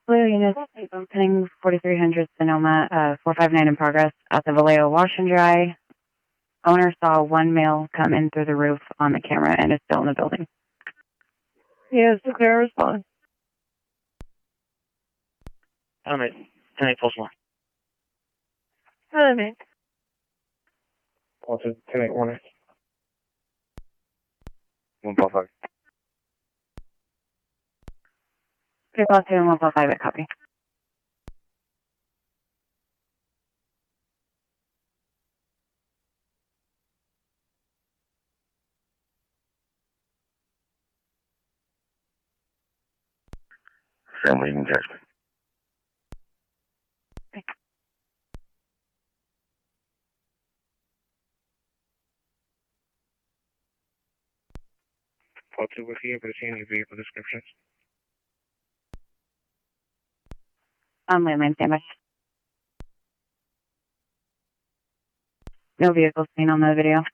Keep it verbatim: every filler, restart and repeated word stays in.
Blue units, opening forty-three hundred Sonoma, uh, four five nine in progress at the Vallejo Wash and Dry. Owner saw one male come in through the roof on the camera and is still in the building. Yes, the clear response. Element, ten eight pulse one. Element. Also, ten eight one eight. one four five. three five two and one four five, a copy. Family engagement. Call two with you, but it's any vehicle descriptions. On landline standby. No vehicles seen on the video.